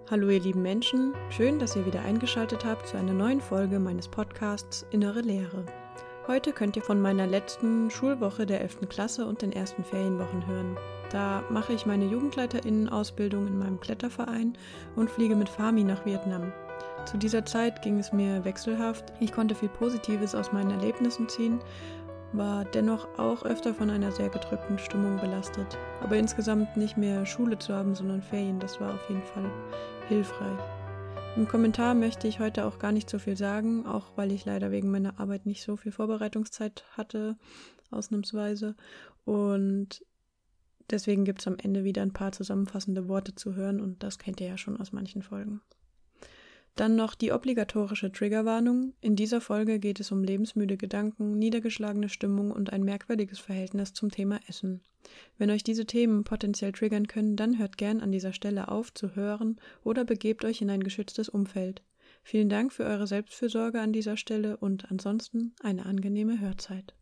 Hallo ihr lieben Menschen, schön, dass ihr wieder eingeschaltet habt zu einer neuen Folge meines Podcasts Innere Lehre. Heute könnt ihr von meiner letzten Schulwoche der 11. Klasse und den ersten Ferienwochen hören. Da mache ich meine JugendleiterInnen-Ausbildung in meinem Kletterverein und fliege mit Fami nach Vietnam. Zu dieser Zeit ging es mir wechselhaft, ich konnte viel Positives aus meinen Erlebnissen ziehen, war dennoch auch öfter von einer sehr gedrückten Stimmung belastet. Aber insgesamt nicht mehr Schule zu haben, sondern Ferien, das war auf jeden Fall hilfreich. Im Kommentar möchte ich heute auch gar nicht so viel sagen, auch weil ich leider wegen meiner Arbeit nicht so viel Vorbereitungszeit hatte, ausnahmsweise. Und deswegen gibt es am Ende wieder ein paar zusammenfassende Worte zu hören und das kennt ihr ja schon aus manchen Folgen. Dann noch die obligatorische Triggerwarnung. In dieser Folge geht es um lebensmüde Gedanken, niedergeschlagene Stimmung und ein merkwürdiges Verhältnis zum Thema Essen. Wenn euch diese Themen potenziell triggern können, dann hört gern an dieser Stelle auf zu hören oder begebt euch in ein geschütztes Umfeld. Vielen Dank für eure Selbstfürsorge an dieser Stelle und ansonsten eine angenehme Hörzeit.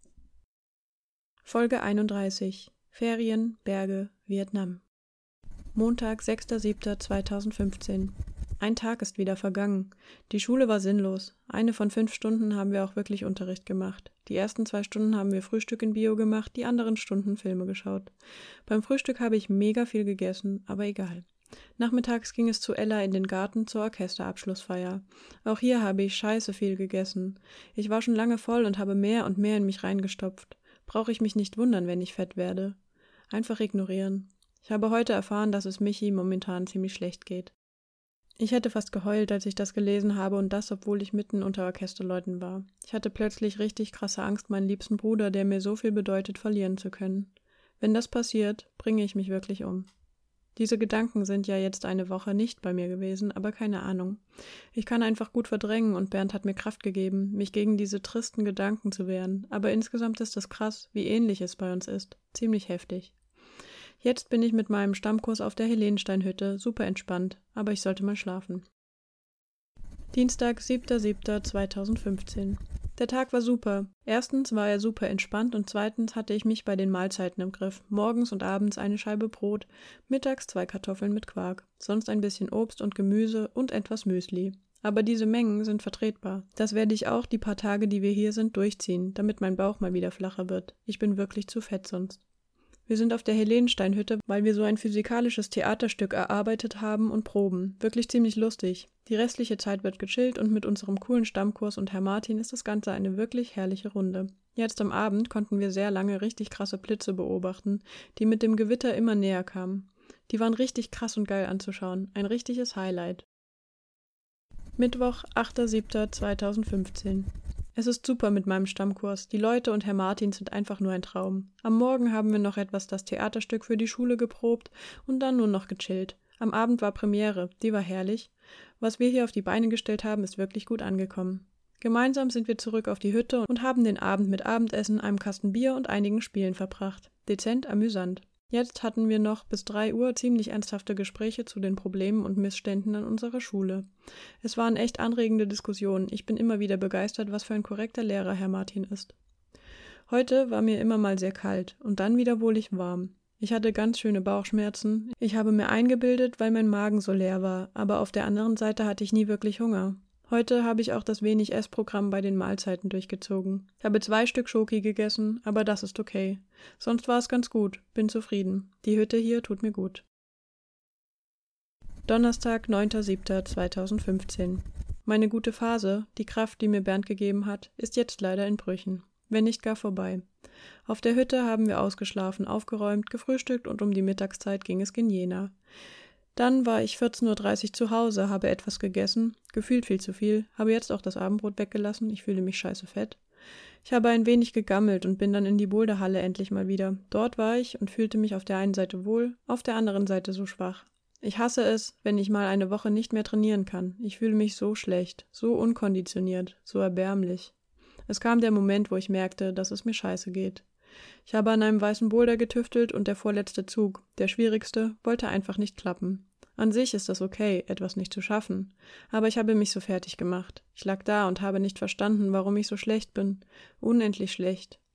Folge 31. Ferien, Berge, Vietnam. Montag, 6.7.2015. Ein Tag ist wieder vergangen. Die Schule war sinnlos. Eine von 5 Stunden haben wir auch wirklich Unterricht gemacht. Die ersten 2 Stunden haben wir Frühstück in Bio gemacht, die anderen Stunden Filme geschaut. Beim Frühstück habe ich mega viel gegessen, aber egal. Nachmittags ging es zu Ella in den Garten zur Orchesterabschlussfeier. Auch hier habe ich scheiße viel gegessen. Ich war schon lange voll und habe mehr und mehr in mich reingestopft. Brauche ich mich nicht wundern, wenn ich fett werde. Einfach ignorieren. Ich habe heute erfahren, dass es Michi momentan ziemlich schlecht geht. Ich hätte fast geheult, als ich das gelesen habe und das, obwohl ich mitten unter Orchesterleuten war. Ich hatte plötzlich richtig krasse Angst, meinen liebsten Bruder, der mir so viel bedeutet, verlieren zu können. Wenn das passiert, bringe ich mich wirklich um. Diese Gedanken sind ja jetzt eine Woche nicht bei mir gewesen, aber keine Ahnung. Ich kann einfach gut verdrängen und Bernd hat mir Kraft gegeben, mich gegen diese tristen Gedanken zu wehren. Aber insgesamt ist es krass, wie ähnlich es bei uns ist. Ziemlich heftig. Jetzt bin ich mit meinem Stammkurs auf der Helensteinhütte, super entspannt, aber ich sollte mal schlafen. Dienstag, 7.7.2015. Der Tag war super. Erstens war er super entspannt und zweitens hatte ich mich bei den Mahlzeiten im Griff. Morgens und abends eine Scheibe Brot, mittags 2 Kartoffeln mit Quark, sonst ein bisschen Obst und Gemüse und etwas Müsli. Aber diese Mengen sind vertretbar. Das werde ich auch die paar Tage, die wir hier sind, durchziehen, damit mein Bauch mal wieder flacher wird. Ich bin wirklich zu fett sonst. Wir sind auf der Helensteinhütte, weil wir so ein physikalisches Theaterstück erarbeitet haben und proben. Wirklich ziemlich lustig. Die restliche Zeit wird gechillt und mit unserem coolen Stammkurs und Herr Martin ist das Ganze eine wirklich herrliche Runde. Jetzt am Abend konnten wir sehr lange richtig krasse Blitze beobachten, die mit dem Gewitter immer näher kamen. Die waren richtig krass und geil anzuschauen. Ein richtiges Highlight. Mittwoch, 8.7.2015. Es ist super mit meinem Stammkurs. Die Leute und Herr Martin sind einfach nur ein Traum. Am Morgen haben wir noch etwas das Theaterstück für die Schule geprobt und dann nur noch gechillt. Am Abend war Premiere, die war herrlich. Was wir hier auf die Beine gestellt haben, ist wirklich gut angekommen. Gemeinsam sind wir zurück auf die Hütte und haben den Abend mit Abendessen, einem Kasten Bier und einigen Spielen verbracht. Dezent amüsant. Jetzt hatten wir noch bis 3 Uhr ziemlich ernsthafte Gespräche zu den Problemen und Missständen an unserer Schule. Es waren echt anregende Diskussionen. Ich bin immer wieder begeistert, was für ein korrekter Lehrer Herr Martin ist. Heute war mir immer mal sehr kalt und dann wieder wohlig warm. Ich hatte ganz schöne Bauchschmerzen. Ich habe mir eingebildet, weil mein Magen so leer war, aber auf der anderen Seite hatte ich nie wirklich Hunger. Heute habe ich auch das wenig Essprogramm bei den Mahlzeiten durchgezogen. Ich habe 2 Stück Schoki gegessen, aber das ist okay. Sonst war es ganz gut, bin zufrieden. Die Hütte hier tut mir gut. Donnerstag, 9.7.2015. Meine gute Phase, die Kraft, die mir Bernd gegeben hat, ist jetzt leider in Brüchen. Wenn nicht gar vorbei. Auf der Hütte haben wir ausgeschlafen, aufgeräumt, gefrühstückt und um die Mittagszeit ging es gen Jena. Dann war ich 14.30 Uhr zu Hause, habe etwas gegessen, gefühlt viel zu viel, habe jetzt auch das Abendbrot weggelassen, ich fühle mich scheiße fett. Ich habe ein wenig gegammelt und bin dann in die Boulderhalle endlich mal wieder. Dort war ich und fühlte mich auf der einen Seite wohl, auf der anderen Seite so schwach. Ich hasse es, wenn ich mal eine Woche nicht mehr trainieren kann. Ich fühle mich so schlecht, so unkonditioniert, so erbärmlich. Es kam der Moment, wo ich merkte, dass es mir scheiße geht. Ich habe an einem weißen Boulder getüftelt und der vorletzte Zug, der schwierigste, wollte einfach nicht klappen. An sich ist es okay, etwas nicht zu schaffen, aber ich habe mich so fertig gemacht. Ich lag da und habe nicht verstanden, warum ich so schlecht bin. Unendlich schlecht.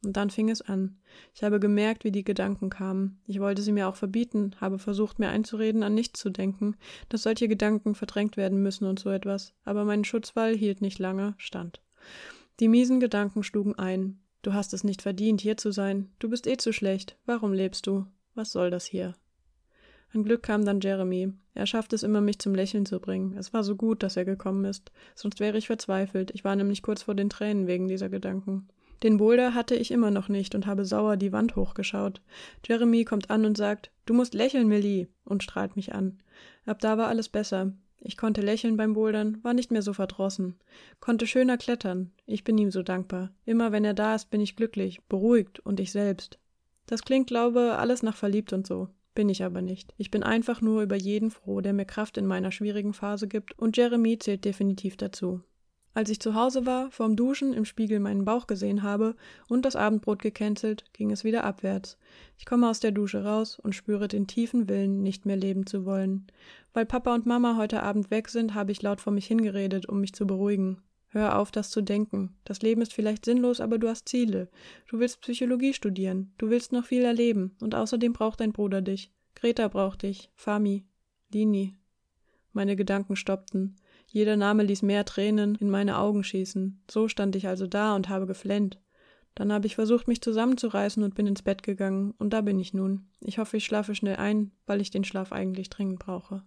Und dann fing es an. Ich habe gemerkt, wie die Gedanken kamen. Ich wollte sie mir auch verbieten, habe versucht, mir einzureden, an nichts zu denken, dass solche Gedanken verdrängt werden müssen und so etwas. Aber mein Schutzwall hielt nicht lange stand. Die miesen Gedanken schlugen ein. Du hast es nicht verdient, hier zu sein. Du bist eh zu schlecht. Warum lebst du? Was soll das hier? Ein Glück kam dann Jeremy. Er schafft es immer, mich zum Lächeln zu bringen. Es war so gut, dass er gekommen ist. Sonst wäre ich verzweifelt. Ich war nämlich kurz vor den Tränen wegen dieser Gedanken. Den Boulder hatte ich immer noch nicht und habe sauer die Wand hochgeschaut. Jeremy kommt an und sagt, du musst lächeln, Millie, und strahlt mich an. Ab da war alles besser. Ich konnte lächeln beim Bouldern, war nicht mehr so verdrossen. Konnte schöner klettern. Ich bin ihm so dankbar. Immer wenn er da ist, bin ich glücklich, beruhigt und ich selbst. Das klingt, glaube, alles nach verliebt und so. Bin ich aber nicht. Ich bin einfach nur über jeden froh, der mir Kraft in meiner schwierigen Phase gibt, und Jeremy zählt definitiv dazu. Als ich zu Hause war, vorm Duschen im Spiegel meinen Bauch gesehen habe und das Abendbrot gecancelt, ging es wieder abwärts. Ich komme aus der Dusche raus und spüre den tiefen Willen, nicht mehr leben zu wollen. Weil Papa und Mama heute Abend weg sind, habe ich laut vor mich hingeredet, um mich zu beruhigen. Hör auf, das zu denken. Das Leben ist vielleicht sinnlos, aber du hast Ziele. Du willst Psychologie studieren. Du willst noch viel erleben. Und außerdem braucht dein Bruder dich. Greta braucht dich. Fami. Lini. Meine Gedanken stoppten. Jeder Name ließ mehr Tränen in meine Augen schießen. So stand ich also da und habe geflennt. Dann habe ich versucht, mich zusammenzureißen und bin ins Bett gegangen. Und da bin ich nun. Ich hoffe, ich schlafe schnell ein, weil ich den Schlaf eigentlich dringend brauche.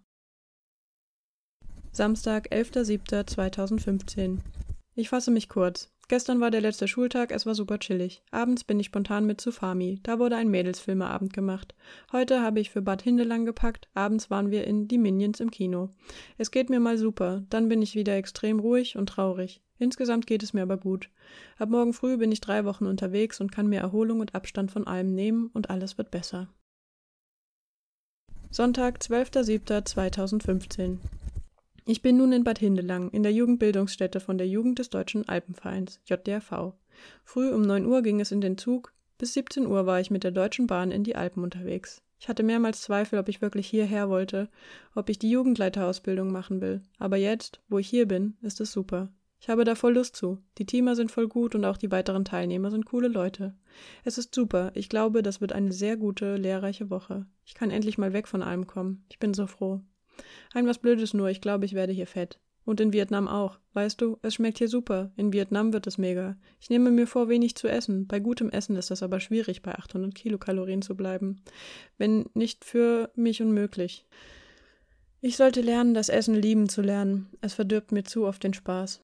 Samstag, 11.07.2015. Ich fasse mich kurz. Gestern war der letzte Schultag, es war super chillig. Abends bin ich spontan mit zu Fami. Da wurde ein Mädelsfilmeabend gemacht. Heute habe ich für Bad Hindelang gepackt, abends waren wir in Die Minions im Kino. Es geht mir mal super, dann bin ich wieder extrem ruhig und traurig. Insgesamt geht es mir aber gut. Ab morgen früh bin ich 3 Wochen unterwegs und kann mir Erholung und Abstand von allem nehmen und alles wird besser. Sonntag, 12.07.2015. Ich bin nun in Bad Hindelang, in der Jugendbildungsstätte von der Jugend des Deutschen Alpenvereins, JDRV. Früh um 9 Uhr ging es in den Zug, bis 17 Uhr war ich mit der Deutschen Bahn in die Alpen unterwegs. Ich hatte mehrmals Zweifel, ob ich wirklich hierher wollte, ob ich die Jugendleiterausbildung machen will. Aber jetzt, wo ich hier bin, ist es super. Ich habe da voll Lust zu. Die Teamer sind voll gut und auch die weiteren Teilnehmer sind coole Leute. Es ist super. Ich glaube, das wird eine sehr gute, lehrreiche Woche. Ich kann endlich mal weg von allem kommen. Ich bin so froh. Ein was Blödes nur, ich glaube, ich werde hier fett. Und in Vietnam auch. Weißt du, es schmeckt hier super. In Vietnam wird es mega. Ich nehme mir vor, wenig zu essen. Bei gutem Essen ist das aber schwierig, bei 800 Kilokalorien zu bleiben. Wenn nicht für mich unmöglich. Ich sollte lernen, das Essen lieben zu lernen. Es verdirbt mir zu oft den Spaß.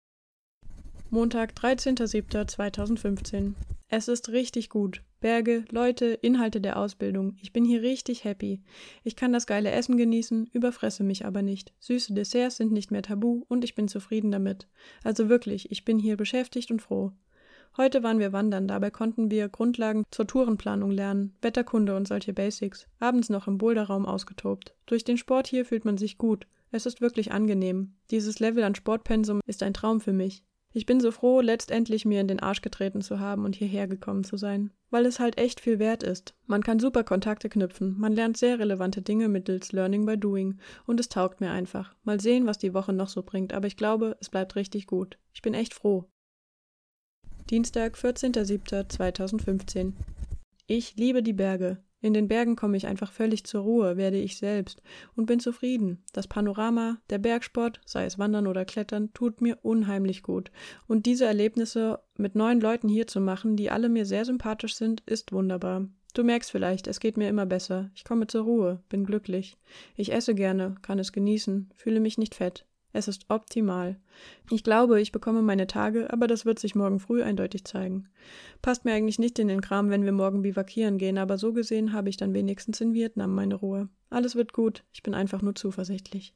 Montag, 13.07.2015. Es ist richtig gut. Berge, Leute, Inhalte der Ausbildung. Ich bin hier richtig happy. Ich kann das geile Essen genießen, überfresse mich aber nicht. Süße Desserts sind nicht mehr tabu und ich bin zufrieden damit. Also wirklich, ich bin hier beschäftigt und froh. Heute waren wir wandern, dabei konnten wir Grundlagen zur Tourenplanung lernen, Wetterkunde und solche Basics. Abends noch im Boulderraum ausgetobt. Durch den Sport hier fühlt man sich gut. Es ist wirklich angenehm. Dieses Level an Sportpensum ist ein Traum für mich. Ich bin so froh, letztendlich mir in den Arsch getreten zu haben und hierher gekommen zu sein. Weil es halt echt viel wert ist. Man kann super Kontakte knüpfen, man lernt sehr relevante Dinge mittels Learning by Doing und es taugt mir einfach. Mal sehen, was die Woche noch so bringt, aber ich glaube, es bleibt richtig gut. Ich bin echt froh. Dienstag, 14.07.2015. Ich liebe die Berge. In den Bergen komme ich einfach völlig zur Ruhe, werde ich selbst und bin zufrieden. Das Panorama, der Bergsport, sei es Wandern oder Klettern, tut mir unheimlich gut. Und diese Erlebnisse mit neuen Leuten hier zu machen, die alle mir sehr sympathisch sind, ist wunderbar. Du merkst vielleicht, es geht mir immer besser. Ich komme zur Ruhe, bin glücklich. Ich esse gerne, kann es genießen, fühle mich nicht fett. Es ist optimal. Ich glaube, ich bekomme meine Tage, aber das wird sich morgen früh eindeutig zeigen. Passt mir eigentlich nicht in den Kram, wenn wir morgen bivakieren gehen, aber so gesehen habe ich dann wenigstens in Vietnam meine Ruhe. Alles wird gut, ich bin einfach nur zuversichtlich.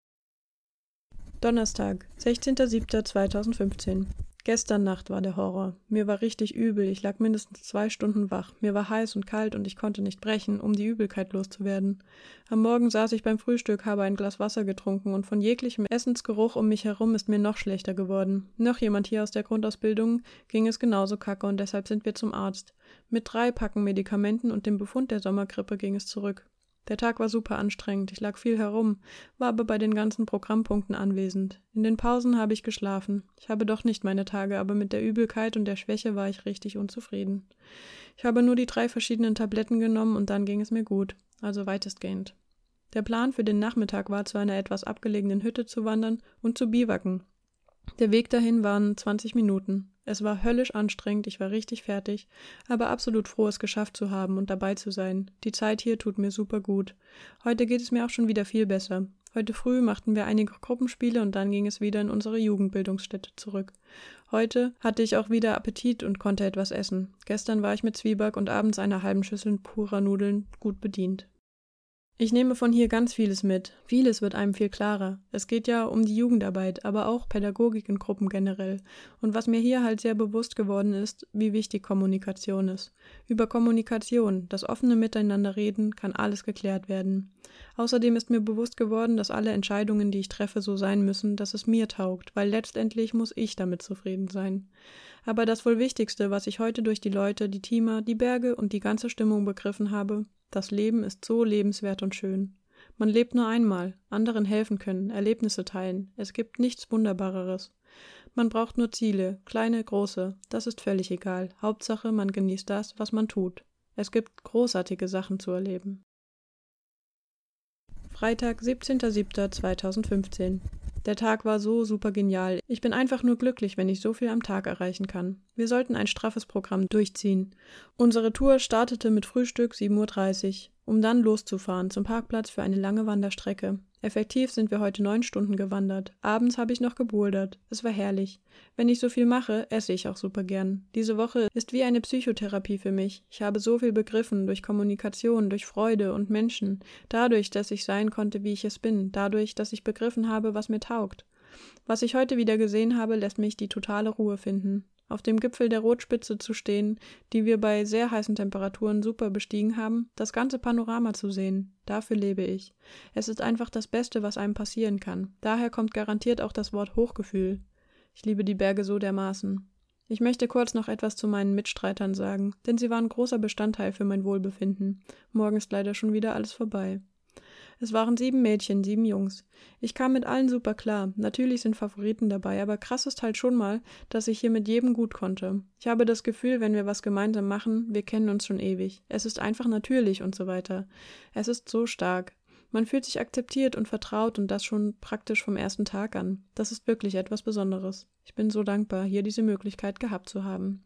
Donnerstag, 16.07.2015. Gestern Nacht war der Horror. Mir war richtig übel, ich lag mindestens 2 Stunden wach. Mir war heiß und kalt und ich konnte nicht brechen, um die Übelkeit loszuwerden. Am Morgen saß ich beim Frühstück, habe ein Glas Wasser getrunken und von jeglichem Essensgeruch um mich herum ist mir noch schlechter geworden. Noch jemand hier aus der Grundausbildung ging es genauso kacke und deshalb sind wir zum Arzt. Mit 3 Packen Medikamenten und dem Befund der Sommergrippe ging es zurück. Der Tag war super anstrengend, ich lag viel herum, war aber bei den ganzen Programmpunkten anwesend. In den Pausen habe ich geschlafen. Ich habe doch nicht meine Tage, aber mit der Übelkeit und der Schwäche war ich richtig unzufrieden. Ich habe nur die 3 verschiedenen Tabletten genommen und dann ging es mir gut, also weitestgehend. Der Plan für den Nachmittag war, zu einer etwas abgelegenen Hütte zu wandern und zu biwaken. Der Weg dahin waren 20 Minuten. Es war höllisch anstrengend, ich war richtig fertig, aber absolut froh, es geschafft zu haben und dabei zu sein. Die Zeit hier tut mir super gut. Heute geht es mir auch schon wieder viel besser. Heute früh machten wir einige Gruppenspiele und dann ging es wieder in unsere Jugendbildungsstätte zurück. Heute hatte ich auch wieder Appetit und konnte etwas essen. Gestern war ich mit Zwieback und abends einer halben Schüssel purer Nudeln gut bedient. Ich nehme von hier ganz vieles mit. Vieles wird einem viel klarer. Es geht ja um die Jugendarbeit, aber auch Pädagogik in Gruppen generell. Und was mir hier halt sehr bewusst geworden ist, wie wichtig Kommunikation ist. Über Kommunikation, das offene Miteinanderreden, kann alles geklärt werden. Außerdem ist mir bewusst geworden, dass alle Entscheidungen, die ich treffe, so sein müssen, dass es mir taugt, weil letztendlich muss ich damit zufrieden sein. Aber das wohl Wichtigste, was ich heute durch die Leute, die Teamer, die Berge und die ganze Stimmung begriffen habe: Das Leben ist so lebenswert und schön. Man lebt nur einmal, anderen helfen können, Erlebnisse teilen. Es gibt nichts Wunderbareres. Man braucht nur Ziele, kleine, große, das ist völlig egal. Hauptsache, man genießt das, was man tut. Es gibt großartige Sachen zu erleben. Freitag, 17.07.2015. Der Tag war so super genial. Ich bin einfach nur glücklich, wenn ich so viel am Tag erreichen kann. Wir sollten ein straffes Programm durchziehen. Unsere Tour startete mit Frühstück 7:30 Uhr, um dann loszufahren zum Parkplatz für eine lange Wanderstrecke. Effektiv sind wir heute 9 Stunden gewandert. Abends habe ich noch gebouldert. Es war herrlich. Wenn ich so viel mache, esse ich auch super gern. Diese Woche ist wie eine Psychotherapie für mich. Ich habe so viel begriffen durch Kommunikation, durch Freude und Menschen. Dadurch, dass ich sein konnte, wie ich es bin. Dadurch, dass ich begriffen habe, was mir taugt. Was ich heute wieder gesehen habe, lässt mich die totale Ruhe finden. Auf dem Gipfel der Rotspitze zu stehen, die wir bei sehr heißen Temperaturen super bestiegen haben, das ganze Panorama zu sehen, dafür lebe ich. Es ist einfach das Beste, was einem passieren kann. Daher kommt garantiert auch das Wort Hochgefühl. Ich liebe die Berge so dermaßen. Ich möchte kurz noch etwas zu meinen Mitstreitern sagen, denn sie waren großer Bestandteil für mein Wohlbefinden. Morgen ist leider schon wieder alles vorbei. Es waren 7 Mädchen, 7 Jungs. Ich kam mit allen super klar. Natürlich sind Favoriten dabei, aber krass ist halt schon mal, dass ich hier mit jedem gut konnte. Ich habe das Gefühl, wenn wir was gemeinsam machen, wir kennen uns schon ewig. Es ist einfach natürlich und so weiter. Es ist so stark. Man fühlt sich akzeptiert und vertraut und das schon praktisch vom ersten Tag an. Das ist wirklich etwas Besonderes. Ich bin so dankbar, hier diese Möglichkeit gehabt zu haben.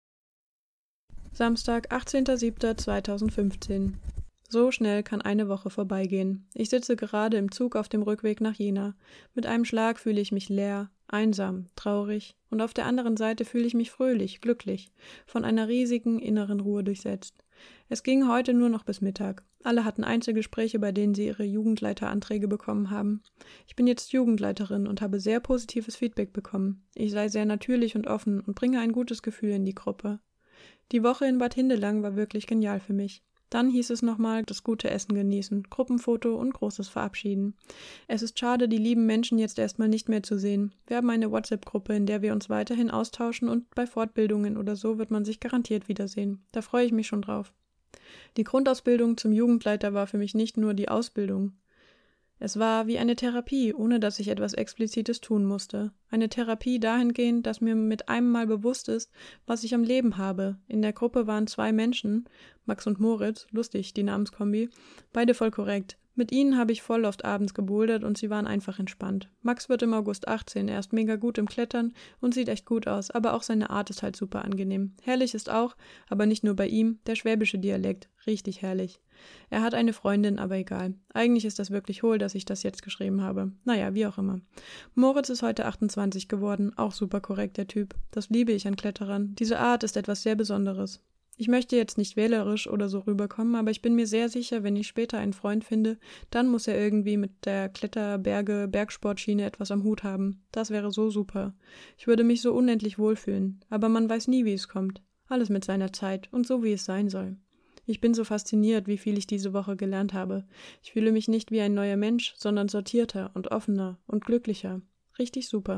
Samstag, 18.07.2015. So schnell kann eine Woche vorbeigehen. Ich sitze gerade im Zug auf dem Rückweg nach Jena. Mit einem Schlag fühle ich mich leer, einsam, traurig und auf der anderen Seite fühle ich mich fröhlich, glücklich, von einer riesigen inneren Ruhe durchsetzt. Es ging heute nur noch bis Mittag. Alle hatten Einzelgespräche, bei denen sie ihre Jugendleiteranträge bekommen haben. Ich bin jetzt Jugendleiterin und habe sehr positives Feedback bekommen. Ich sei sehr natürlich und offen und bringe ein gutes Gefühl in die Gruppe. Die Woche in Bad Hindelang war wirklich genial für mich. Dann hieß es nochmal, das gute Essen genießen, Gruppenfoto und großes Verabschieden. Es ist schade, die lieben Menschen jetzt erstmal nicht mehr zu sehen. Wir haben eine WhatsApp-Gruppe, in der wir uns weiterhin austauschen und bei Fortbildungen oder so wird man sich garantiert wiedersehen. Da freue ich mich schon drauf. Die Grundausbildung zum Jugendleiter war für mich nicht nur die Ausbildung. Es war wie eine Therapie, ohne dass ich etwas Explizites tun musste. Eine Therapie dahingehend, dass mir mit einem Mal bewusst ist, was ich am Leben habe. In der Gruppe waren 2 Menschen, Max und Moritz, lustig, die Namenskombi, beide voll korrekt. Mit ihnen habe ich voll oft abends gebouldert und sie waren einfach entspannt. Max wird im August 18, er ist mega gut im Klettern und sieht echt gut aus, aber auch seine Art ist halt super angenehm. Herrlich ist auch, aber nicht nur bei ihm, der schwäbische Dialekt, richtig herrlich. Er hat eine Freundin, aber egal. Eigentlich ist das wirklich hohl, dass ich das jetzt geschrieben habe. Naja, wie auch immer. Moritz ist heute 28 geworden, auch super korrekt, der Typ. Das liebe ich an Kletterern. Diese Art ist etwas sehr Besonderes. Ich möchte jetzt nicht wählerisch oder so rüberkommen, aber ich bin mir sehr sicher, wenn ich später einen Freund finde, dann muss er irgendwie mit der Bergsportschiene etwas am Hut haben. Das wäre so super. Ich würde mich so unendlich wohlfühlen. Aber man weiß nie, wie es kommt. Alles mit seiner Zeit und so, wie es sein soll. Ich bin so fasziniert, wie viel ich diese Woche gelernt habe. Ich fühle mich nicht wie ein neuer Mensch, sondern sortierter und offener und glücklicher. Richtig super.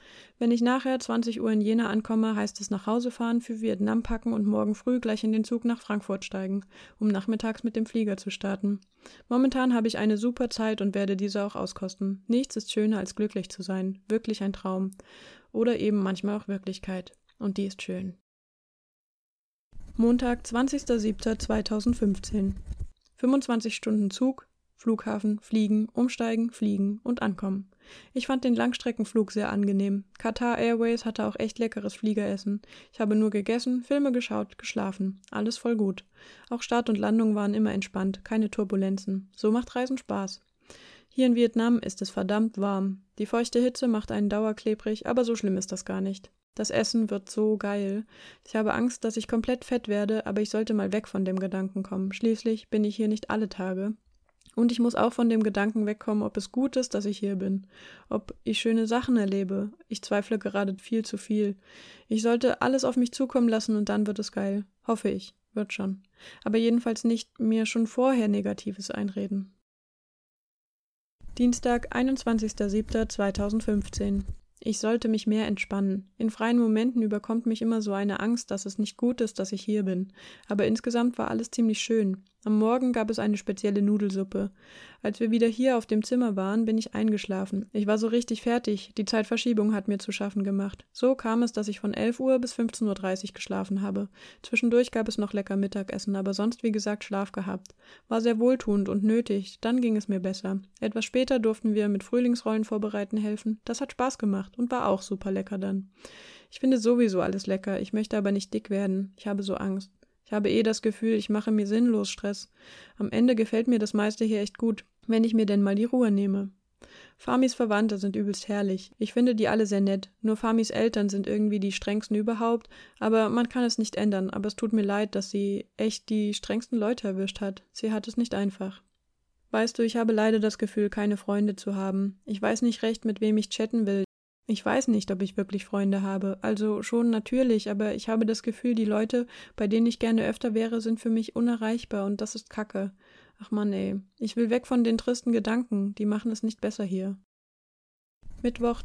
Wenn ich nachher 20 Uhr in Jena ankomme, heißt es nach Hause fahren, für Vietnam packen und morgen früh gleich in den Zug nach Frankfurt steigen, um nachmittags mit dem Flieger zu starten. Momentan habe ich eine super Zeit und werde diese auch auskosten. Nichts ist schöner als glücklich zu sein. Wirklich ein Traum. Oder eben manchmal auch Wirklichkeit. Und die ist schön. Montag, 20.07.2015. 25 Stunden Zug, Flughafen, fliegen, umsteigen, fliegen und ankommen. Ich fand den Langstreckenflug sehr angenehm. Qatar Airways hatte auch echt leckeres Fliegeressen. Ich habe nur gegessen, Filme geschaut, geschlafen. Alles voll gut. Auch Start und Landung waren immer entspannt, keine Turbulenzen. So macht Reisen Spaß. Hier in Vietnam ist es verdammt warm. Die feuchte Hitze macht einen dauerklebrig, aber so schlimm ist das gar nicht. Das Essen wird so geil. Ich habe Angst, dass ich komplett fett werde, aber ich sollte mal weg von dem Gedanken kommen. Schließlich bin ich hier nicht alle Tage. Und ich muss auch von dem Gedanken wegkommen, ob es gut ist, dass ich hier bin. Ob ich schöne Sachen erlebe. Ich zweifle gerade viel zu viel. Ich sollte alles auf mich zukommen lassen und dann wird es geil. Hoffe ich. Wird schon. Aber jedenfalls nicht mir schon vorher Negatives einreden. Dienstag, 21.07.2015. Ich sollte mich mehr entspannen. In freien Momenten überkommt mich immer so eine Angst, dass es nicht gut ist, dass ich hier bin. Aber insgesamt war alles ziemlich schön. Am Morgen gab es eine spezielle Nudelsuppe. Als wir wieder hier auf dem Zimmer waren, bin ich eingeschlafen. Ich war so richtig fertig. Die Zeitverschiebung hat mir zu schaffen gemacht. So kam es, dass ich von 11 Uhr bis 15.30 Uhr geschlafen habe. Zwischendurch gab es noch lecker Mittagessen, aber sonst wie gesagt Schlaf gehabt. War sehr wohltuend und nötig. Dann ging es mir besser. Etwas später durften wir mit Frühlingsrollen vorbereiten helfen. Das hat Spaß gemacht und war auch super lecker dann. Ich finde sowieso alles lecker. Ich möchte aber nicht dick werden. Ich habe so Angst. Ich habe das Gefühl, ich mache mir sinnlos Stress. Am Ende gefällt mir das meiste hier echt gut, wenn ich mir denn mal die Ruhe nehme. Famis Verwandte sind übelst herrlich. Ich finde die alle sehr nett. Nur Famis Eltern sind irgendwie die strengsten überhaupt. Aber man kann es nicht ändern. Aber es tut mir leid, dass sie echt die strengsten Leute erwischt hat. Sie hat es nicht einfach. Weißt du, ich habe leider das Gefühl, keine Freunde zu haben. Ich weiß nicht recht, mit wem ich chatten will. Ich weiß nicht, ob ich wirklich Freunde habe. Also schon natürlich, aber ich habe das Gefühl, die Leute, bei denen ich gerne öfter wäre, sind für mich unerreichbar und das ist Kacke. Ach Mann, ey. Ich will weg von den tristen Gedanken. Die machen es nicht besser hier. Mittwoch,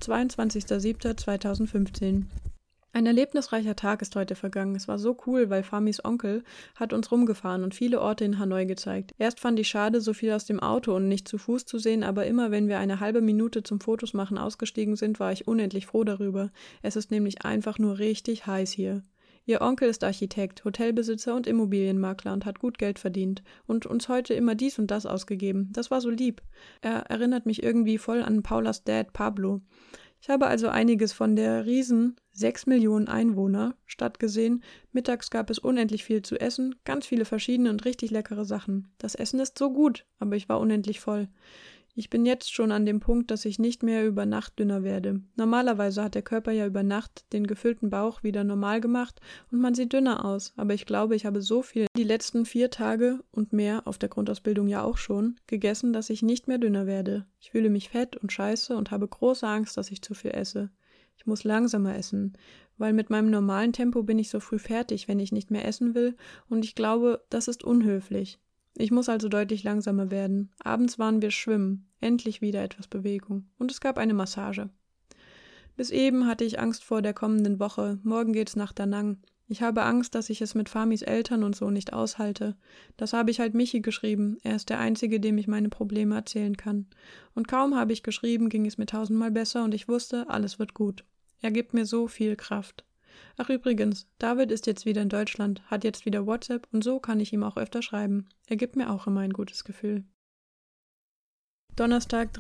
22.07.2015. Ein erlebnisreicher Tag ist heute vergangen. Es war so cool, weil Famis Onkel hat uns rumgefahren und viele Orte in Hanoi gezeigt. Erst fand ich schade, so viel aus dem Auto und nicht zu Fuß zu sehen, aber immer wenn wir eine halbe Minute zum Fotos machen ausgestiegen sind, war ich unendlich froh darüber. Es ist nämlich einfach nur richtig heiß hier. Ihr Onkel ist Architekt, Hotelbesitzer und Immobilienmakler und hat gut Geld verdient und uns heute immer dies und das ausgegeben. Das war so lieb. Er erinnert mich irgendwie voll an Paulas Dad Pablo. Ich habe also einiges von der riesen 6 Millionen Einwohner Stadt gesehen. Mittags gab es unendlich viel zu essen, ganz viele verschiedene und richtig leckere Sachen. Das Essen ist so gut, aber ich war unendlich voll. Ich bin jetzt schon an dem Punkt, dass ich nicht mehr über Nacht dünner werde. Normalerweise hat der Körper ja über Nacht den gefüllten Bauch wieder normal gemacht und man sieht dünner aus. Aber ich glaube, ich habe so viel die letzten 4 Tage und mehr, auf der Grundausbildung ja auch schon, gegessen, dass ich nicht mehr dünner werde. Ich fühle mich fett und scheiße und habe große Angst, dass ich zu viel esse. Ich muss langsamer essen, weil mit meinem normalen Tempo bin ich so früh fertig, wenn ich nicht mehr essen will und ich glaube, das ist unhöflich. Ich muss also deutlich langsamer werden. Abends waren wir schwimmen. Endlich wieder etwas Bewegung. Und es gab eine Massage. Bis eben hatte ich Angst vor der kommenden Woche. Morgen geht's nach Da Nang. Ich habe Angst, dass ich es mit Famis Eltern und so nicht aushalte. Das habe ich halt Michi geschrieben. Er ist der Einzige, dem ich meine Probleme erzählen kann. Und kaum habe ich geschrieben, ging es mir 1000-mal besser und ich wusste, alles wird gut. Er gibt mir so viel Kraft. Ach übrigens, David ist jetzt wieder in Deutschland, hat jetzt wieder WhatsApp und so kann ich ihm auch öfter schreiben. Er gibt mir auch immer ein gutes Gefühl. Donnerstag,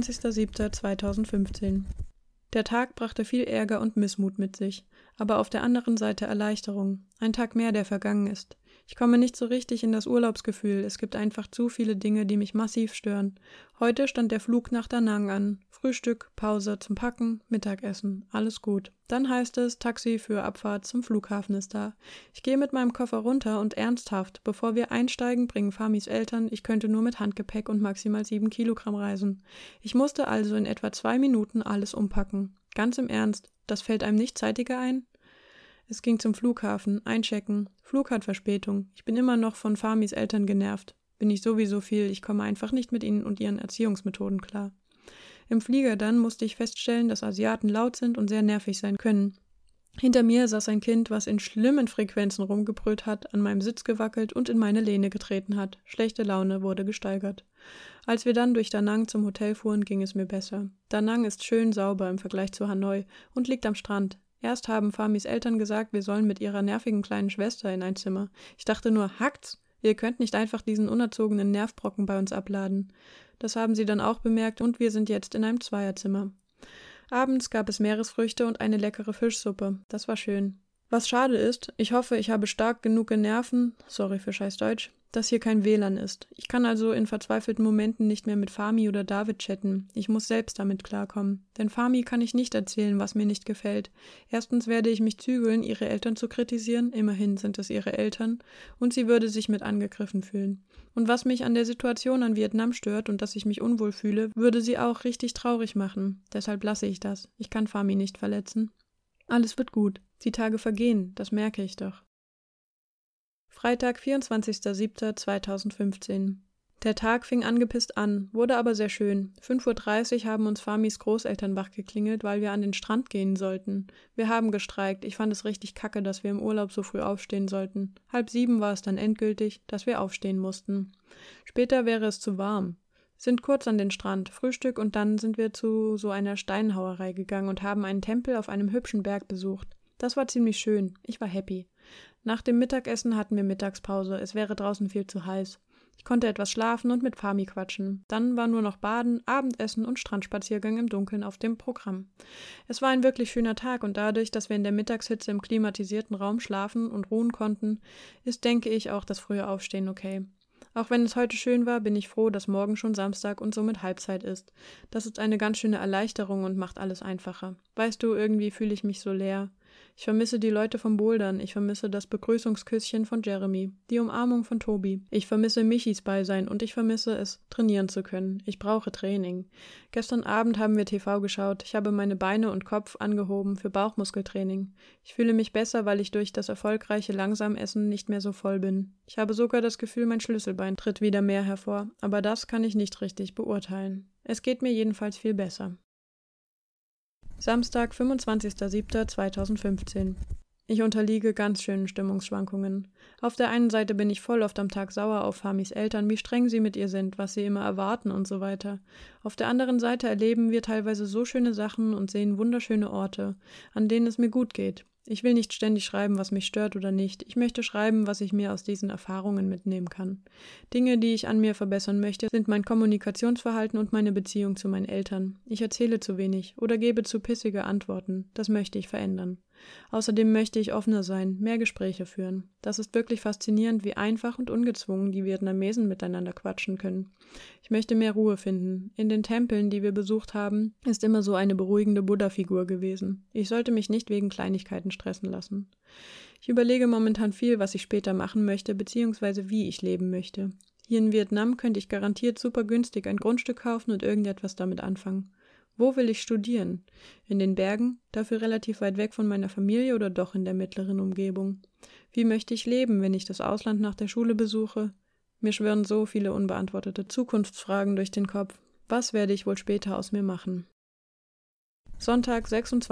23.07.2015. Der Tag brachte viel Ärger und Missmut mit sich, aber auf der anderen Seite Erleichterung. Ein Tag mehr, der vergangen ist. Ich komme nicht so richtig in das Urlaubsgefühl, es gibt einfach zu viele Dinge, die mich massiv stören. Heute stand der Flug nach Da Nang an. Frühstück, Pause zum Packen, Mittagessen, alles gut. Dann heißt es, Taxi für Abfahrt zum Flughafen ist da. Ich gehe mit meinem Koffer runter und ernsthaft, bevor wir einsteigen, bringen Famis Eltern, ich könnte nur mit Handgepäck und maximal 7 Kilogramm reisen. Ich musste also in etwa 2 Minuten alles umpacken. Ganz im Ernst, das fällt einem nicht zeitiger ein? Es ging zum Flughafen, einchecken. Flug hat Verspätung. Ich bin immer noch von Famis Eltern genervt. Bin ich sowieso viel, ich komme einfach nicht mit ihnen und ihren Erziehungsmethoden klar. Im Flieger dann musste ich feststellen, dass Asiaten laut sind und sehr nervig sein können. Hinter mir saß ein Kind, was in schlimmen Frequenzen rumgebrüllt hat, an meinem Sitz gewackelt und in meine Lehne getreten hat. Schlechte Laune wurde gesteigert. Als wir dann durch Da Nang zum Hotel fuhren, ging es mir besser. Da Nang ist schön sauber im Vergleich zu Hanoi und liegt am Strand. Erst haben Famis Eltern gesagt, wir sollen mit ihrer nervigen kleinen Schwester in ein Zimmer. Ich dachte nur, hackt's? Ihr könnt nicht einfach diesen unerzogenen Nervbrocken bei uns abladen. Das haben sie dann auch bemerkt und wir sind jetzt in einem Zweierzimmer. Abends gab es Meeresfrüchte und eine leckere Fischsuppe. Das war schön. Was schade ist, ich hoffe, ich habe stark genug Nerven, sorry für scheiß Deutsch, dass hier kein WLAN ist. Ich kann also in verzweifelten Momenten nicht mehr mit Fami oder David chatten. Ich muss selbst damit klarkommen. Denn Fami kann ich nicht erzählen, was mir nicht gefällt. Erstens werde ich mich zügeln, ihre Eltern zu kritisieren, immerhin sind es ihre Eltern, und sie würde sich mit angegriffen fühlen. Und was mich an der Situation an Vietnam stört und dass ich mich unwohl fühle, würde sie auch richtig traurig machen. Deshalb lasse ich das. Ich kann Fami nicht verletzen. Alles wird gut. Die Tage vergehen, das merke ich doch. Freitag, 24.07.2015. Der Tag fing angepisst an, wurde aber sehr schön. 5:30 Uhr haben uns Famis Großeltern wachgeklingelt, weil wir an den Strand gehen sollten. Wir haben gestreikt. Ich fand es richtig kacke, dass wir im Urlaub so früh aufstehen sollten. 6:30 war es dann endgültig, dass wir aufstehen mussten. Später wäre es zu warm. Sind kurz an den Strand, Frühstück und dann sind wir zu so einer Steinhauerei gegangen und haben einen Tempel auf einem hübschen Berg besucht. Das war ziemlich schön. Ich war happy. Nach dem Mittagessen hatten wir Mittagspause. Es wäre draußen viel zu heiß. Ich konnte etwas schlafen und mit Fami quatschen. Dann war nur noch Baden, Abendessen und Strandspaziergang im Dunkeln auf dem Programm. Es war ein wirklich schöner Tag und dadurch, dass wir in der Mittagshitze im klimatisierten Raum schlafen und ruhen konnten, ist, denke ich, auch das frühe Aufstehen okay. Auch wenn es heute schön war, bin ich froh, dass morgen schon Samstag und somit Halbzeit ist. Das ist eine ganz schöne Erleichterung und macht alles einfacher. Weißt du, irgendwie fühle ich mich so leer. Ich vermisse die Leute vom Bouldern, ich vermisse das Begrüßungsküsschen von Jeremy, die Umarmung von Tobi. Ich vermisse Michis Beisein und ich vermisse es, trainieren zu können. Ich brauche Training. Gestern Abend haben wir TV geschaut. Ich habe meine Beine und Kopf angehoben für Bauchmuskeltraining. Ich fühle mich besser, weil ich durch das erfolgreiche Langsamessen nicht mehr so voll bin. Ich habe sogar das Gefühl, mein Schlüsselbein tritt wieder mehr hervor, aber das kann ich nicht richtig beurteilen. Es geht mir jedenfalls viel besser. Samstag, 25.07.2015. Ich unterliege ganz schönen Stimmungsschwankungen. Auf der einen Seite bin ich voll oft am Tag sauer auf Famis Eltern, wie streng sie mit ihr sind, was sie immer erwarten und so weiter. Auf der anderen Seite erleben wir teilweise so schöne Sachen und sehen wunderschöne Orte, an denen es mir gut geht. Ich will nicht ständig schreiben, was mich stört oder nicht. Ich möchte schreiben, was ich mir aus diesen Erfahrungen mitnehmen kann. Dinge, die ich an mir verbessern möchte, sind mein Kommunikationsverhalten und meine Beziehung zu meinen Eltern. Ich erzähle zu wenig oder gebe zu pissige Antworten. Das möchte ich verändern. Außerdem möchte ich offener sein, mehr Gespräche führen. Das ist wirklich faszinierend, wie einfach und ungezwungen die Vietnamesen miteinander quatschen können. Ich möchte mehr Ruhe finden. In den Tempeln, die wir besucht haben, ist immer so eine beruhigende Buddha-Figur gewesen. Ich sollte mich nicht wegen Kleinigkeiten stressen lassen. Ich überlege momentan viel, was ich später machen möchte, beziehungsweise wie ich leben möchte. Hier in Vietnam könnte ich garantiert super günstig ein Grundstück kaufen und irgendetwas damit anfangen. Wo will ich studieren? In den Bergen, dafür relativ weit weg von meiner Familie oder doch in der mittleren Umgebung? Wie möchte ich leben, wenn ich das Ausland nach der Schule besuche? Mir schwirren so viele unbeantwortete Zukunftsfragen durch den Kopf. Was werde ich wohl später aus mir machen? Sonntag,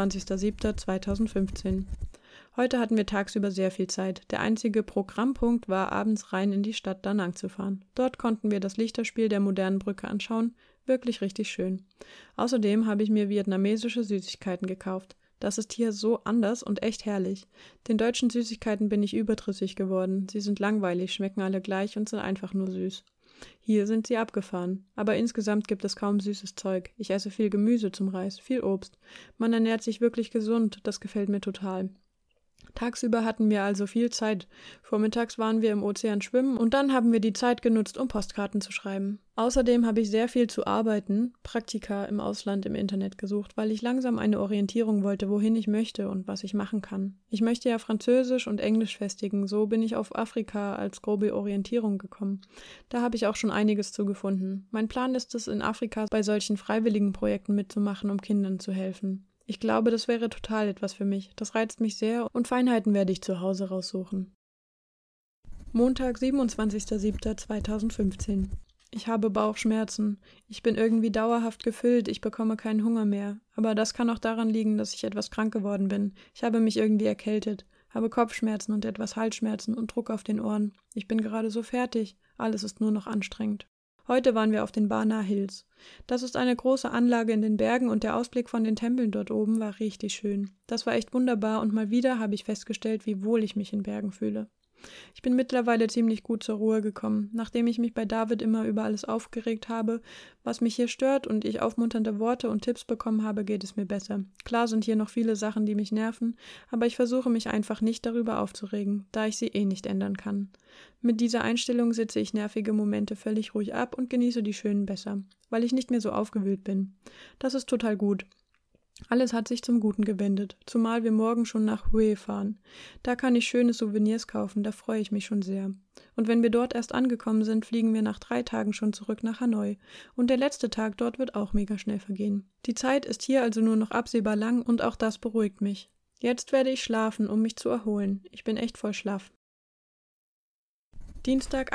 26.07.2015. Heute hatten wir tagsüber sehr viel Zeit. Der einzige Programmpunkt war, abends rein in die Stadt Da Nang zu fahren. Dort konnten wir das Lichterspiel der modernen Brücke anschauen. Wirklich richtig schön. Außerdem habe ich mir vietnamesische Süßigkeiten gekauft. Das ist hier so anders und echt herrlich. Den deutschen Süßigkeiten bin ich überdrüssig geworden. Sie sind langweilig, schmecken alle gleich und sind einfach nur süß. Hier sind sie abgefahren. Aber insgesamt gibt es kaum süßes Zeug. Ich esse viel Gemüse zum Reis, viel Obst. Man ernährt sich wirklich gesund. Das gefällt mir total. Tagsüber hatten wir also viel Zeit. Vormittags waren wir im Ozean schwimmen und dann haben wir die Zeit genutzt, um Postkarten zu schreiben. Außerdem habe ich sehr viel zu arbeiten, Praktika im Ausland im Internet gesucht, weil ich langsam eine Orientierung wollte, wohin ich möchte und was ich machen kann. Ich möchte ja Französisch und Englisch festigen, so bin ich auf Afrika als grobe Orientierung gekommen. Da habe ich auch schon einiges zu gefunden. Mein Plan ist es, in Afrika bei solchen freiwilligen Projekten mitzumachen, um Kindern zu helfen. Ich glaube, das wäre total etwas für mich. Das reizt mich sehr und Feinheiten werde ich zu Hause raussuchen. Montag, 27.07.2015. Ich habe Bauchschmerzen. Ich bin irgendwie dauerhaft gefüllt, ich bekomme keinen Hunger mehr. Aber das kann auch daran liegen, dass ich etwas krank geworden bin. Ich habe mich irgendwie erkältet, habe Kopfschmerzen und etwas Halsschmerzen und Druck auf den Ohren. Ich bin gerade so fertig. Alles ist nur noch anstrengend. Heute waren wir auf den Barna Hills. Das ist eine große Anlage in den Bergen und der Ausblick von den Tempeln dort oben war richtig schön. Das war echt wunderbar und mal wieder habe ich festgestellt, wie wohl ich mich in Bergen fühle. Ich bin mittlerweile ziemlich gut zur Ruhe gekommen, nachdem ich mich bei David immer über alles aufgeregt habe, was mich hier stört und ich aufmunternde Worte und Tipps bekommen habe, geht es mir besser. Klar sind hier noch viele Sachen, die mich nerven, aber ich versuche mich einfach nicht darüber aufzuregen, da ich sie eh nicht ändern kann. Mit dieser Einstellung sitze ich nervige Momente völlig ruhig ab und genieße die schönen besser, weil ich nicht mehr so aufgewühlt bin. Das ist total gut. Alles hat sich zum Guten gewendet, zumal wir morgen schon nach Hue fahren. Da kann ich schöne Souvenirs kaufen, da freue ich mich schon sehr. Und wenn wir dort erst angekommen sind, fliegen wir nach 3 Tagen schon zurück nach Hanoi. Und der letzte Tag dort wird auch mega schnell vergehen. Die Zeit ist hier also nur noch absehbar lang und auch das beruhigt mich. Jetzt werde ich schlafen, um mich zu erholen. Ich bin echt voll schlaff. Dienstag,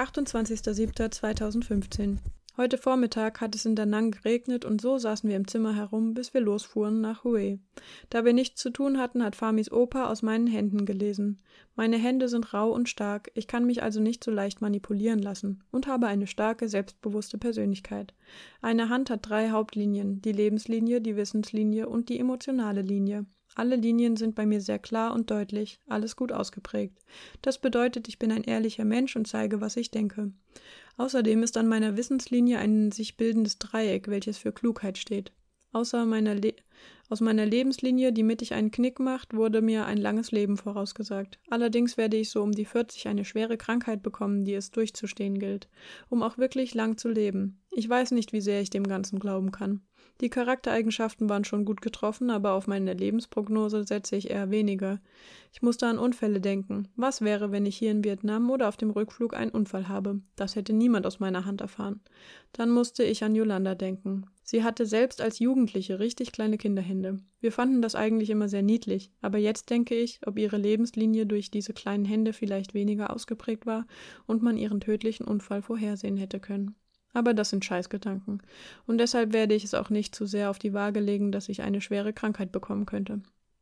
28.07.2015. Heute Vormittag hat es in Da Nang geregnet und so saßen wir im Zimmer herum, bis wir losfuhren nach Hue. Da wir nichts zu tun hatten, hat Famis Opa aus meinen Händen gelesen. Meine Hände sind rau und stark, ich kann mich also nicht so leicht manipulieren lassen und habe eine starke, selbstbewusste Persönlichkeit. Eine Hand hat 3 Hauptlinien, die Lebenslinie, die Wissenslinie und die emotionale Linie. Alle Linien sind bei mir sehr klar und deutlich, alles gut ausgeprägt. Das bedeutet, ich bin ein ehrlicher Mensch und zeige, was ich denke. Außerdem ist an meiner Wissenslinie ein sich bildendes Dreieck, welches für Klugheit steht. Aus meiner Lebenslinie, die mittig einen Knick macht, wurde mir ein langes Leben vorausgesagt. Allerdings werde ich so um die 40 eine schwere Krankheit bekommen, die es durchzustehen gilt, um auch wirklich lang zu leben. Ich weiß nicht, wie sehr ich dem Ganzen glauben kann. Die Charaktereigenschaften waren schon gut getroffen, aber auf meine Lebensprognose setze ich eher weniger. Ich musste an Unfälle denken. Was wäre, wenn ich hier in Vietnam oder auf dem Rückflug einen Unfall habe? Das hätte niemand aus meiner Hand erfahren. Dann musste ich an Yolanda denken. Sie hatte selbst als Jugendliche richtig kleine Kinderhände. Wir fanden das eigentlich immer sehr niedlich, aber jetzt denke ich, ob ihre Lebenslinie durch diese kleinen Hände vielleicht weniger ausgeprägt war und man ihren tödlichen Unfall vorhersehen hätte können. Aber das sind Scheißgedanken. Und deshalb werde ich es auch nicht zu sehr auf die Waage legen, dass ich eine schwere Krankheit bekommen könnte.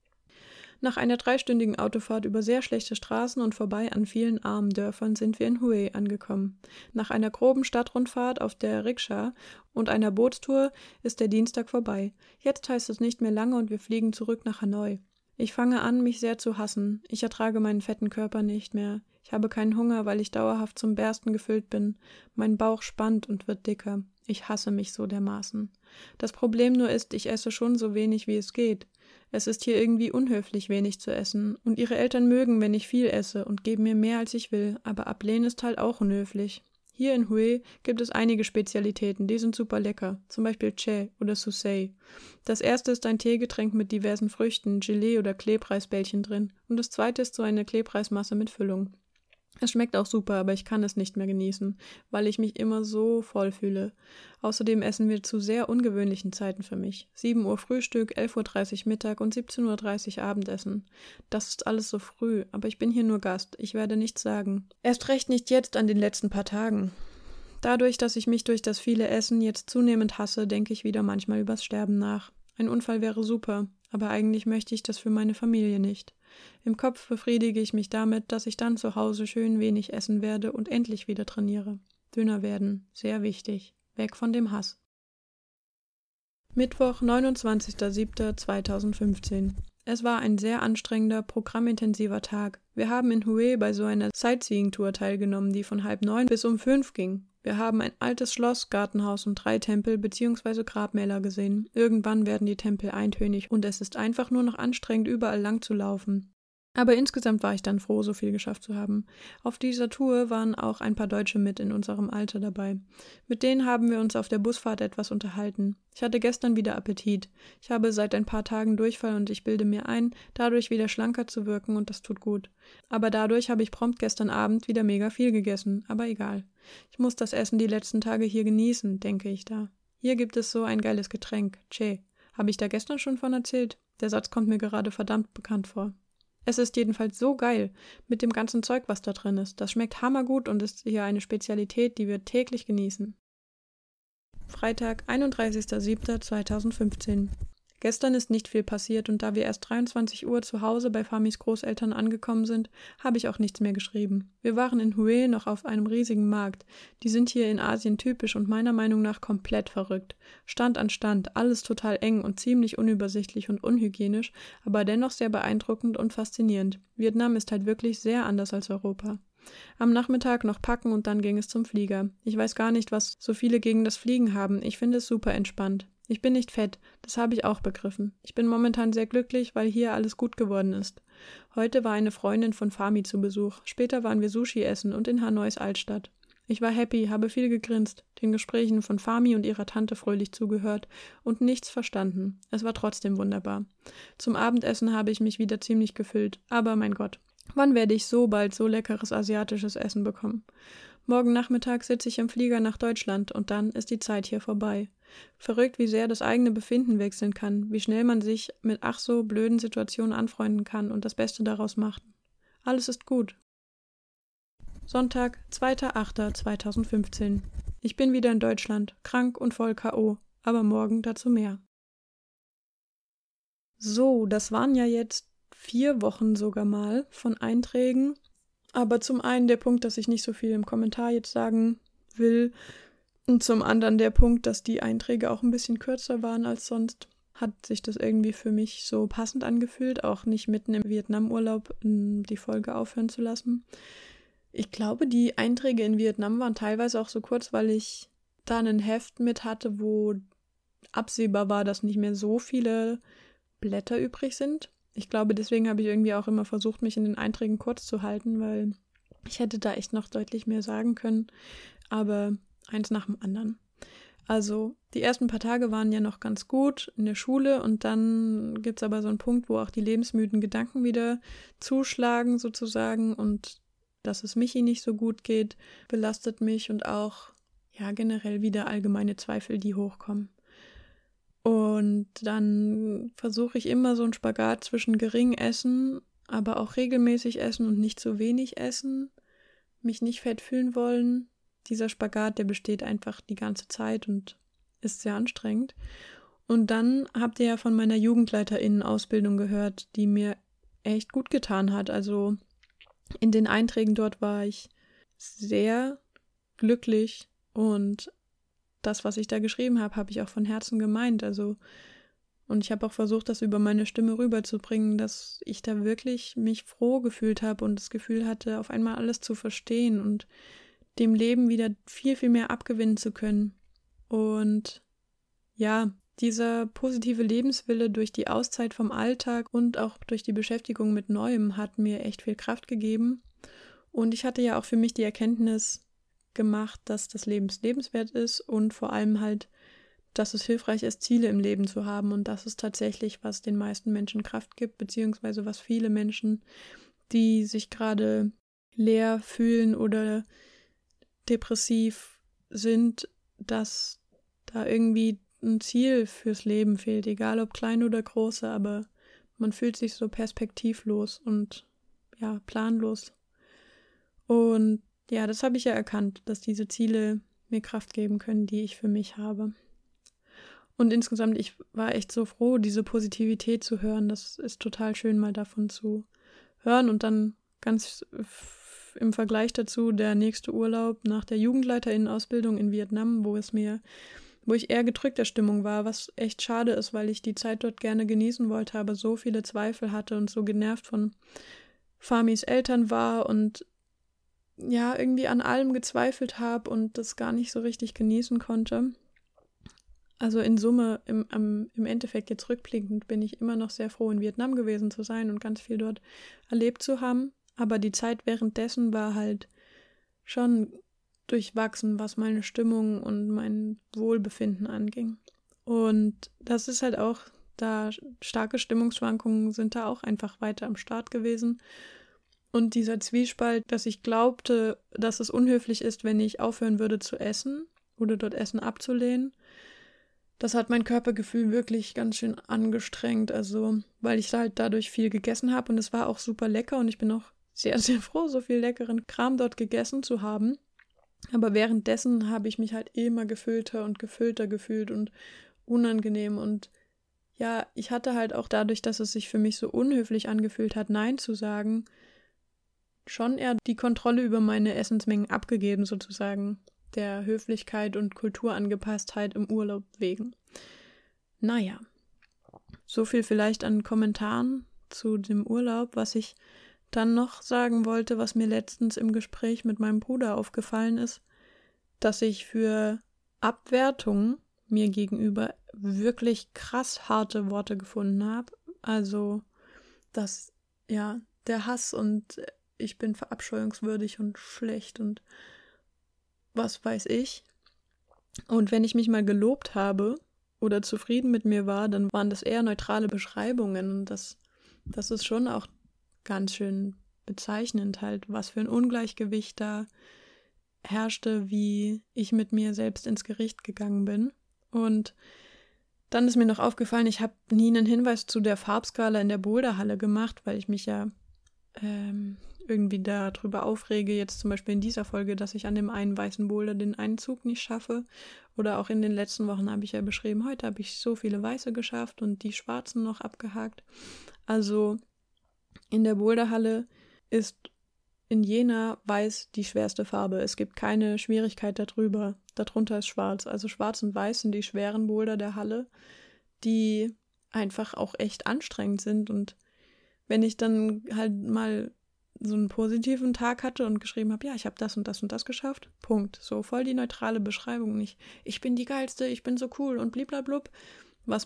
Nach einer 3-stündigen Autofahrt über sehr schlechte Straßen und vorbei an vielen armen Dörfern sind wir in Hue angekommen. Nach einer groben Stadtrundfahrt auf der Rikscha und einer Bootstour ist der Dienstag vorbei. Jetzt heißt es nicht mehr lange und wir fliegen zurück nach Hanoi. Ich fange an, mich sehr zu hassen. Ich ertrage meinen fetten Körper nicht mehr. Ich habe keinen Hunger, weil ich dauerhaft zum Bersten gefüllt bin. Mein Bauch spannt und wird dicker. Ich hasse mich so dermaßen. Das Problem nur ist, ich esse schon so wenig, wie es geht. Es ist hier irgendwie unhöflich, wenig zu essen. Und ihre Eltern mögen, wenn ich viel esse und geben mir mehr, als ich will. Aber ablehnen ist halt auch unhöflich. Hier in Hue gibt es einige Spezialitäten, die sind super lecker, zum Beispiel Chè oder Susei. Das erste ist ein Teegetränk mit diversen Früchten, Gelee oder Klebreisbällchen drin und das zweite ist so eine Klebreismasse mit Füllung. Es schmeckt auch super, aber ich kann es nicht mehr genießen, weil ich mich immer so voll fühle. Außerdem essen wir zu sehr ungewöhnlichen Zeiten für mich. 7 Uhr Frühstück, 11:30 Uhr Mittag und 17:30 Uhr Abendessen. Das ist alles so früh, aber ich bin hier nur Gast. Ich werde nichts sagen. Erst recht nicht jetzt an den letzten paar Tagen. Dadurch, dass ich mich durch das viele Essen jetzt zunehmend hasse, denke ich wieder manchmal übers Sterben nach. Ein Unfall wäre super, aber eigentlich möchte ich das für meine Familie nicht. Im Kopf befriedige ich mich damit, dass ich dann zu Hause schön wenig essen werde und endlich wieder trainiere. Dünner werden, sehr wichtig. Weg von dem Hass. Mittwoch, 29.07.2015. Es war ein sehr anstrengender, programmintensiver Tag. Wir haben in Hue bei so einer Sightseeing-Tour teilgenommen, die von 8:30 bis um 5 ging. Wir haben ein altes Schloss, Gartenhaus und 3 Tempel bzw. Grabmäler gesehen. Irgendwann werden die Tempel eintönig und es ist einfach nur noch anstrengend, überall lang zu laufen. Aber insgesamt war ich dann froh, so viel geschafft zu haben. Auf dieser Tour waren auch ein paar Deutsche mit in unserem Alter dabei. Mit denen haben wir uns auf der Busfahrt etwas unterhalten. Ich hatte gestern wieder Appetit. Ich habe seit ein paar Tagen Durchfall und ich bilde mir ein, dadurch wieder schlanker zu wirken und das tut gut. Aber dadurch habe ich prompt gestern Abend wieder mega viel gegessen, aber egal. Ich muss das Essen die letzten Tage hier genießen, denke ich da. Hier gibt es so ein geiles Getränk, Chè. Habe ich da gestern schon von erzählt? Der Satz kommt mir gerade verdammt bekannt vor. Es ist jedenfalls so geil, mit dem ganzen Zeug, was da drin ist. Das schmeckt hammergut und ist hier eine Spezialität, die wir täglich genießen. Freitag, 31.07.2015. Gestern ist nicht viel passiert und da wir erst 23 Uhr zu Hause bei Famis Großeltern angekommen sind, habe ich auch nichts mehr geschrieben. Wir waren in Hue noch auf einem riesigen Markt. Die sind hier in Asien typisch und meiner Meinung nach komplett verrückt. Stand an Stand, alles total eng und ziemlich unübersichtlich und unhygienisch, aber dennoch sehr beeindruckend und faszinierend. Vietnam ist halt wirklich sehr anders als Europa. Am Nachmittag noch packen und dann ging es zum Flieger. Ich weiß gar nicht, was so viele gegen das Fliegen haben. Ich finde es super entspannt. Ich bin nicht fett, das habe ich auch begriffen. Ich bin momentan sehr glücklich, weil hier alles gut geworden ist. Heute war eine Freundin von Fami zu Besuch. Später waren wir Sushi essen und in Hanois Altstadt. Ich war happy, habe viel gegrinst, den Gesprächen von Fami und ihrer Tante fröhlich zugehört und nichts verstanden. Es war trotzdem wunderbar. Zum Abendessen habe ich mich wieder ziemlich gefüllt, aber mein Gott, wann werde ich so bald so leckeres asiatisches Essen bekommen? Morgen Nachmittag sitze ich im Flieger nach Deutschland und dann ist die Zeit hier vorbei. Verrückt, wie sehr das eigene Befinden wechseln kann, wie schnell man sich mit ach so blöden Situationen anfreunden kann und das Beste daraus macht. Alles ist gut. Sonntag, 2.8.2015. Ich bin wieder in Deutschland, krank und voll K.O., aber morgen dazu mehr. So, das waren ja jetzt 4 Wochen sogar mal von Einträgen. Aber zum einen der Punkt, dass ich nicht so viel im Kommentar jetzt sagen will und zum anderen der Punkt, dass die Einträge auch ein bisschen kürzer waren als sonst, hat sich das irgendwie für mich so passend angefühlt, auch nicht mitten im Vietnam-Urlaub die Folge aufhören zu lassen. Ich glaube, die Einträge in Vietnam waren teilweise auch so kurz, weil ich da ein Heft mit hatte, wo absehbar war, dass nicht mehr so viele Blätter übrig sind. Ich glaube, deswegen habe ich irgendwie auch immer versucht, mich in den Einträgen kurz zu halten, weil ich hätte da echt noch deutlich mehr sagen können, aber eins nach dem anderen. Also die ersten paar Tage waren ja noch ganz gut in der Schule und dann gibt es aber so einen Punkt, wo auch die lebensmüden Gedanken wieder zuschlagen sozusagen und dass es Michi nicht so gut geht, belastet mich und auch ja generell wieder allgemeine Zweifel, die hochkommen. Und dann versuche ich immer so einen Spagat zwischen gering essen, aber auch regelmäßig essen und nicht zu wenig essen, mich nicht fett fühlen wollen. Dieser Spagat, der besteht einfach die ganze Zeit und ist sehr anstrengend. Und dann habt ihr ja von meiner JugendleiterInnen-Ausbildung gehört, die mir echt gut getan hat. Also in den Einträgen dort war ich sehr glücklich und das, was ich da geschrieben habe, habe ich auch von Herzen gemeint. Also, und ich habe auch versucht, das über meine Stimme rüberzubringen, dass ich da wirklich mich froh gefühlt habe und das Gefühl hatte, auf einmal alles zu verstehen und dem Leben wieder viel, viel mehr abgewinnen zu können. Und ja, dieser positive Lebenswille durch die Auszeit vom Alltag und auch durch die Beschäftigung mit Neuem hat mir echt viel Kraft gegeben. Und ich hatte ja auch für mich die Erkenntnis gemacht, dass das Leben lebenswert ist und vor allem halt, dass es hilfreich ist, Ziele im Leben zu haben und das ist tatsächlich, was den meisten Menschen Kraft gibt, beziehungsweise was viele Menschen, die sich gerade leer fühlen oder depressiv sind, dass da irgendwie ein Ziel fürs Leben fehlt, egal ob klein oder groß, aber man fühlt sich so perspektivlos und ja, planlos. Und ja, das habe ich ja erkannt, dass diese Ziele mir Kraft geben können, die ich für mich habe. Und insgesamt, ich war echt so froh, diese Positivität zu hören. Das ist total schön, mal davon zu hören. Und dann ganz im Vergleich dazu der nächste Urlaub nach der JugendleiterInnen-Ausbildung in Vietnam, wo ich eher gedrückter Stimmung war, was echt schade ist, weil ich die Zeit dort gerne genießen wollte, aber so viele Zweifel hatte und so genervt von Famis Eltern war und ja, irgendwie an allem gezweifelt habe und das gar nicht so richtig genießen konnte. Also in Summe, im Endeffekt jetzt rückblickend, bin ich immer noch sehr froh, in Vietnam gewesen zu sein und ganz viel dort erlebt zu haben. Aber die Zeit währenddessen war halt schon durchwachsen, was meine Stimmung und mein Wohlbefinden anging. Und das ist halt auch, da starke Stimmungsschwankungen sind da auch einfach weiter am Start gewesen. Und dieser Zwiespalt, dass ich glaubte, dass es unhöflich ist, wenn ich aufhören würde zu essen oder dort Essen abzulehnen, das hat mein Körpergefühl wirklich ganz schön angestrengt. Also, weil ich halt dadurch viel gegessen habe und es war auch super lecker und ich bin auch sehr, sehr froh, so viel leckeren Kram dort gegessen zu haben. Aber währenddessen habe ich mich halt immer gefüllter gefühlt und unangenehm. Und ja, ich hatte halt auch dadurch, dass es sich für mich so unhöflich angefühlt hat, Nein zu sagen, schon eher die Kontrolle über meine Essensmengen abgegeben, sozusagen, der Höflichkeit und Kulturangepasstheit im Urlaub wegen. Naja, so viel vielleicht an Kommentaren zu dem Urlaub. Was ich dann noch sagen wollte, was mir letztens im Gespräch mit meinem Bruder aufgefallen ist, dass ich für Abwertungen mir gegenüber wirklich krass harte Worte gefunden habe. Also, dass, ja, der Hass und ich bin verabscheuungswürdig und schlecht und was weiß ich. Und wenn ich mich mal gelobt habe oder zufrieden mit mir war, dann waren das eher neutrale Beschreibungen. Und das ist schon auch ganz schön bezeichnend halt, was für ein Ungleichgewicht da herrschte, wie ich mit mir selbst ins Gericht gegangen bin. Und dann ist mir noch aufgefallen, ich habe nie einen Hinweis zu der Farbskala in der Boulderhalle gemacht, weil ich mich ja irgendwie darüber aufrege, jetzt zum Beispiel in dieser Folge, dass ich an dem einen weißen Boulder den Einzug nicht schaffe. Oder auch in den letzten Wochen habe ich ja beschrieben, heute habe ich so viele weiße geschafft und die schwarzen noch abgehakt. Also in der Boulderhalle ist in Jena weiß die schwerste Farbe. Es gibt keine Schwierigkeit darüber. Darunter ist schwarz. Also schwarz und weiß sind die schweren Boulder der Halle, die einfach auch echt anstrengend sind. Und wenn ich dann halt mal so einen positiven Tag hatte und geschrieben habe, ja, ich habe das und das und das geschafft, Punkt. So voll die neutrale Beschreibung. Nicht, ich bin die Geilste, ich bin so cool und bliblablub. Was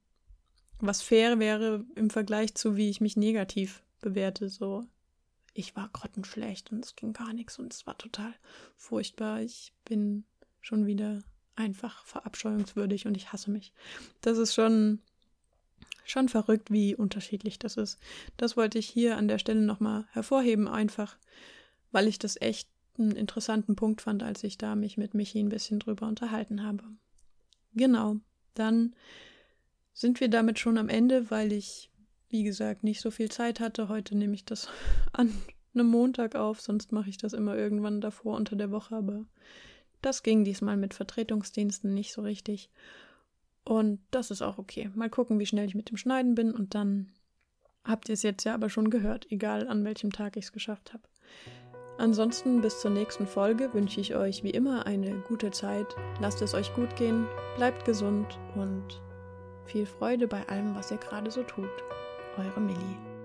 fair wäre im Vergleich zu, wie ich mich negativ bewerte. So, ich war grottenschlecht und es ging gar nichts und es war total furchtbar. Ich bin schon wieder einfach verabscheuungswürdig und ich hasse mich. Das ist schon verrückt, wie unterschiedlich das ist. Das wollte ich hier an der Stelle nochmal hervorheben, einfach, weil ich das echt einen interessanten Punkt fand, als ich da mich mit Michi ein bisschen drüber unterhalten habe. Genau, dann sind wir damit schon am Ende, weil ich, wie gesagt, nicht so viel Zeit hatte. Heute nehme ich das an einem Montag auf, sonst mache ich das immer irgendwann davor unter der Woche, aber das ging diesmal mit Vertretungsdiensten nicht so richtig. Und das ist auch okay. Mal gucken, wie schnell ich mit dem Schneiden bin und dann habt ihr es jetzt ja aber schon gehört, egal an welchem Tag ich es geschafft habe. Ansonsten bis zur nächsten Folge wünsche ich euch wie immer eine gute Zeit. Lasst es euch gut gehen, bleibt gesund und viel Freude bei allem, was ihr gerade so tut. Eure Milli.